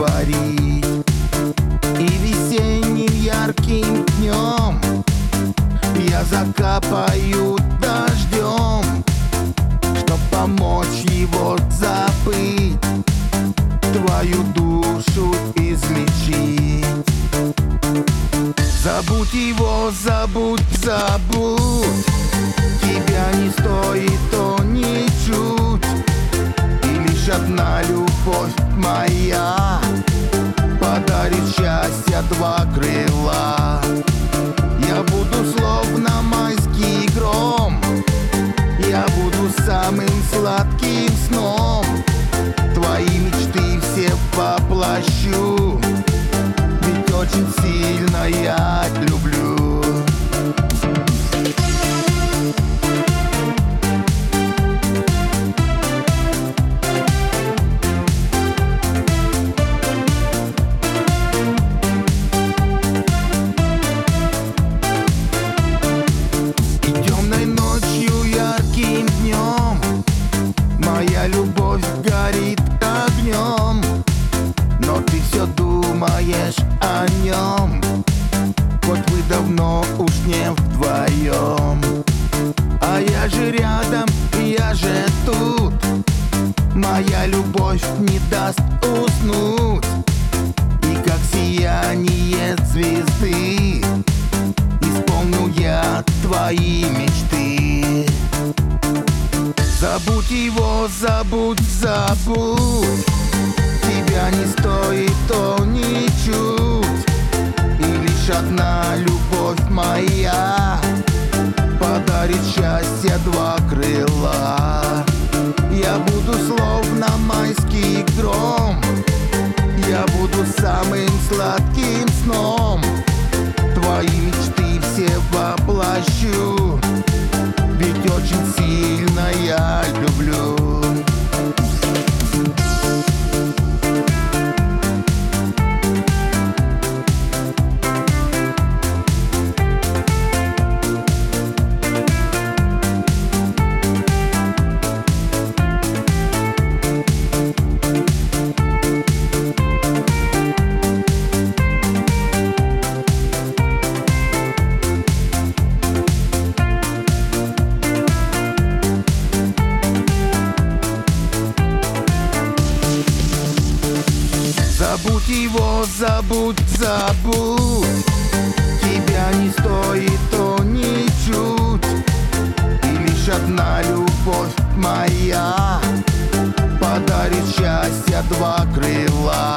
творить. И весенним ярким днем я закапаю дождем, чтоб помочь его забыть, твою душу излечить. Забудь его, забудь, забудь, тебя не стоит он ничуть. И лишь одна любовь моя подарит счастье два крыла. Я буду словно майский гром, я буду самым сладким сном, твои мечты все воплощу, ведь очень сильно я люблю. Моя любовь горит огнем, но ты все думаешь о нем, хоть вы давно уж не вдвоем. А я же рядом, я же тут, моя любовь не даст уснуть. И как сияние звезды исполню я твои мечты. Забудь его, забудь, забудь, тебя не стоит он ничуть. И лишь одна любовь моя подарит счастье два крыла. Я буду словно майский гром, я буду самым сладким сном, твои мечты все воплощу, ведь очень сильно я люблю. Забудь его, забудь, забудь, тебя не стоит он ничуть. И лишь одна любовь моя подарит счастье два крыла.